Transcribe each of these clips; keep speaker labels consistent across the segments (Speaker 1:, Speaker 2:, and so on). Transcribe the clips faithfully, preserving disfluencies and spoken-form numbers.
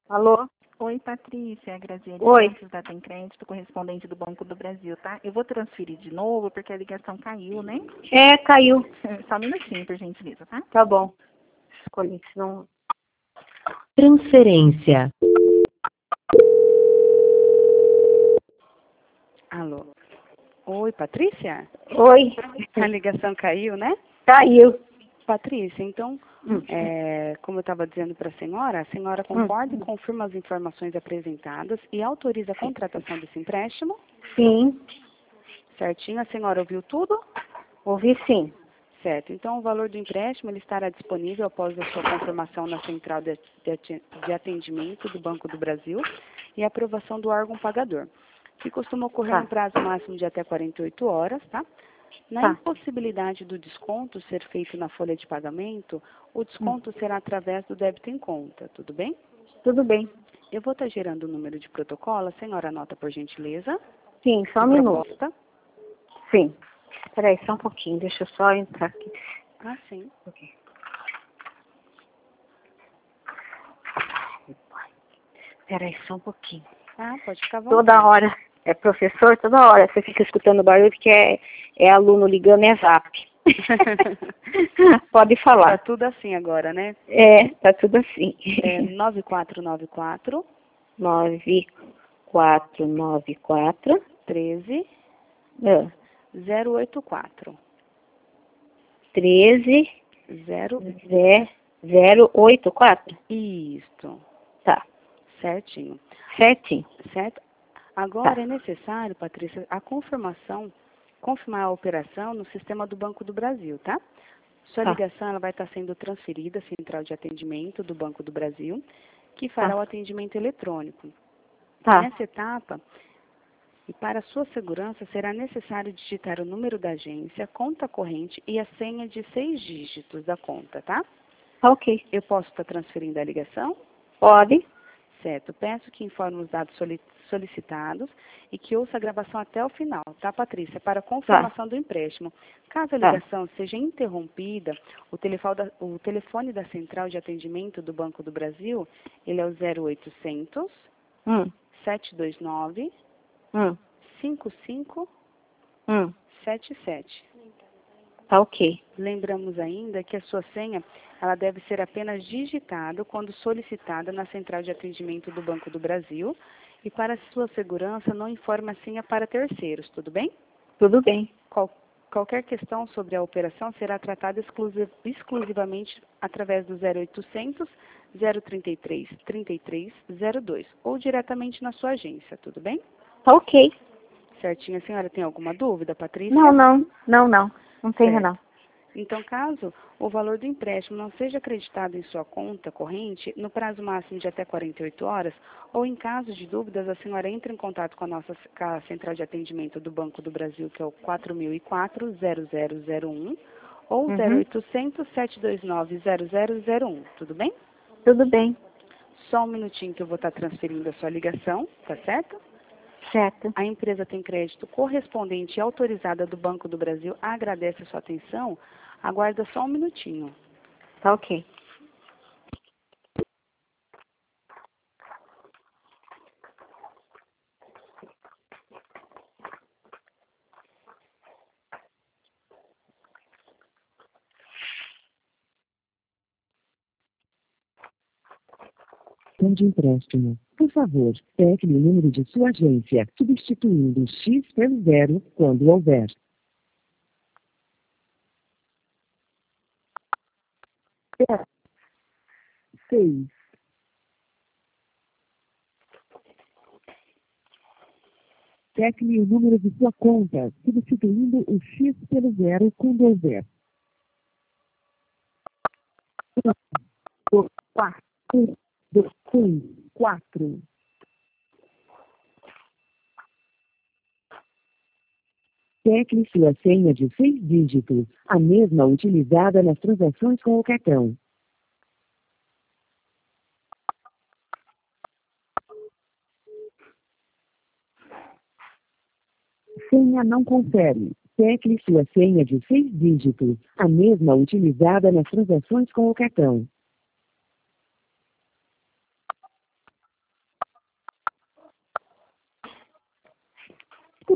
Speaker 1: Alô?
Speaker 2: Oi, Patrícia, é a Graziele
Speaker 1: Oi.
Speaker 2: Santos, da Tem Crédito, correspondente do Banco do Brasil, tá? Eu vou transferir de novo porque a ligação caiu, né?
Speaker 1: É, caiu.
Speaker 2: Só um minutinho, por gentileza, tá?
Speaker 1: Tá bom. Escolhi, senão...
Speaker 3: Transferência.
Speaker 4: Alô? Oi, Patrícia?
Speaker 1: Oi.
Speaker 4: A ligação caiu, né?
Speaker 1: Caiu.
Speaker 4: Patrícia, então,
Speaker 1: Hum.
Speaker 4: é, como eu estava dizendo para a senhora, a senhora concorda e confirma as informações apresentadas e autoriza a contratação desse empréstimo?
Speaker 1: Sim.
Speaker 4: Certinho? A senhora ouviu tudo?
Speaker 1: Ouvi sim.
Speaker 4: Certo. Então, o valor do empréstimo ele estará disponível após a sua confirmação na central de, de, de atendimento do Banco do Brasil e aprovação do órgão pagador, que costuma ocorrer
Speaker 1: Tá.
Speaker 4: no prazo máximo de até quarenta e oito horas, tá? Na
Speaker 1: Tá.
Speaker 4: impossibilidade do desconto ser feito na folha de pagamento, o desconto será através do débito em conta, tudo bem?
Speaker 1: Tudo bem.
Speaker 4: Eu vou estar gerando o número de protocolo, a senhora anota por gentileza.
Speaker 1: Sim, só um
Speaker 4: De
Speaker 1: minuto.
Speaker 4: proposta.
Speaker 1: Sim. Peraí, só um pouquinho. Deixa eu só entrar aqui.
Speaker 4: Ah, sim.
Speaker 1: Ok. Peraí, só um pouquinho.
Speaker 4: Ah, pode ficar à vontade.
Speaker 1: Toda hora. É professor, toda hora. Você fica escutando barulho que é, é aluno ligando, é zap. Pode
Speaker 4: Tá
Speaker 1: falar.
Speaker 4: tudo assim agora, né?
Speaker 1: É, tá tudo assim.
Speaker 4: É nove quatro nove quatro,
Speaker 1: nove quatro nove quatro
Speaker 4: treze,
Speaker 1: ah,
Speaker 4: zero oito quatro.
Speaker 1: treze
Speaker 4: Zero...
Speaker 1: zero oito quatro.
Speaker 4: Isto.
Speaker 1: Tá.
Speaker 4: Certinho.
Speaker 1: Certinho.
Speaker 4: Certo? Agora
Speaker 1: Tá.
Speaker 4: é necessário, Patrícia, a confirmação, confirmar a operação no sistema do Banco do Brasil, tá? Sua
Speaker 1: Tá.
Speaker 4: ligação ela vai estar sendo transferida à central de atendimento do Banco do Brasil, que fará
Speaker 1: Tá.
Speaker 4: o atendimento eletrônico.
Speaker 1: Tá.
Speaker 4: Nessa etapa, e para sua segurança, será necessário digitar o número da agência, conta corrente e a senha de seis dígitos da conta, tá?
Speaker 1: Tá ok.
Speaker 4: Eu posso estar transferindo a ligação?
Speaker 1: Pode.
Speaker 4: Certo. Peço que informe os dados soli- solicitados e que ouça a gravação até o final, tá, Patrícia? Para confirmação do empréstimo. Caso a
Speaker 1: Tá.
Speaker 4: ligação seja interrompida, o telefone, da, o telefone da central de atendimento do Banco do Brasil, ele é o zero oitocentos,
Speaker 1: Hum.
Speaker 4: sete dois nove,
Speaker 1: Hum.
Speaker 4: cinco cinco
Speaker 1: Hum.
Speaker 4: sete sete.
Speaker 1: Tá ok.
Speaker 4: Lembramos ainda que a sua senha ela deve ser apenas digitada quando solicitada na central de atendimento do Banco do Brasil e para sua segurança não informe a senha para terceiros, tudo bem?
Speaker 1: Tudo bem.
Speaker 4: Qual, qualquer questão sobre a operação será tratada exclusiv, exclusivamente através do zero oitocentos, zero trinta e três, trinta e três, zero dois ou diretamente na sua agência, tudo bem?
Speaker 1: Tá ok.
Speaker 4: Certinho. A senhora tem alguma dúvida, Patrícia?
Speaker 1: Não, não. Não, não. Não tenho,
Speaker 4: Certo.
Speaker 1: não.
Speaker 4: Então, caso o valor do empréstimo não seja acreditado em sua conta corrente, no prazo máximo de até quarenta e oito horas, ou em caso de dúvidas, a senhora entra em contato com a nossa com a central de atendimento do Banco do Brasil, que é o quatro mil e quatro, zero zero zero um, ou
Speaker 1: Uhum.
Speaker 4: zero oitocentos, sete dois nove, zero zero zero um, tudo bem?
Speaker 1: Tudo bem.
Speaker 4: Só um minutinho que eu vou estar transferindo a sua ligação, tá certo?
Speaker 1: Certo.
Speaker 4: A empresa Tem Crédito correspondente e autorizada do Banco do Brasil agradece a sua atenção. Aguarda só um minutinho.
Speaker 1: Tá ok.
Speaker 3: De empréstimo. Por favor, pegue o número de sua agência, substituindo o X pelo zero quando houver. Seis. Pegue o número de sua conta, substituindo o X pelo zero quando houver. Um, quatro, um, dois, um, quatro. Tecle sua senha de seis dígitos, a mesma utilizada nas transações com o cartão. Senha não confere. Tecle sua senha de seis dígitos, a mesma utilizada nas transações com o cartão.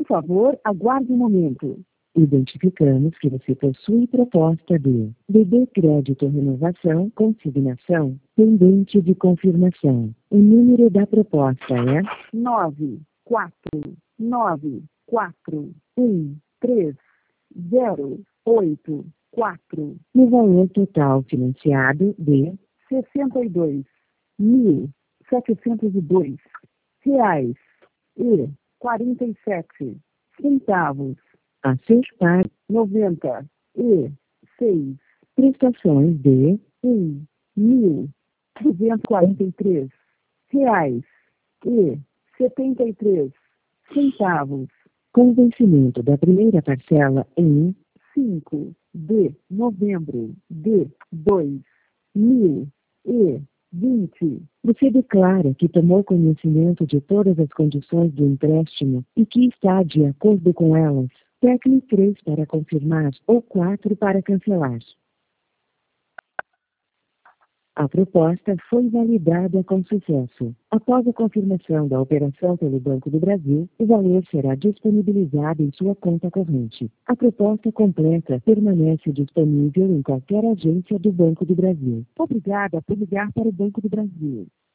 Speaker 3: favor, aguarde um momento. Identificamos que você possui proposta de B B Crédito Renovação Consignação, pendente de confirmação. O número da proposta é nove quatro nove quatro um três zero oito quatro. No valor total financiado de sessenta e dois mil setecentos e dois reais e quarenta e sete centavos. A ser pago noventa e seis prestações de um mil duzentos e quarenta e três reais e setenta e três centavos, com vencimento da primeira parcela em cinco de novembro de dois mil e vinte. Você declara que tomou conhecimento de todas as condições do empréstimo e que está de acordo com elas. Tecle três para confirmar ou quatro para cancelar. A proposta foi validada com sucesso. Após a confirmação da operação pelo Banco do Brasil, o valor será disponibilizado em sua conta corrente. A proposta completa permanece disponível em qualquer agência do Banco do Brasil. Obrigada por ligar para o Banco do Brasil.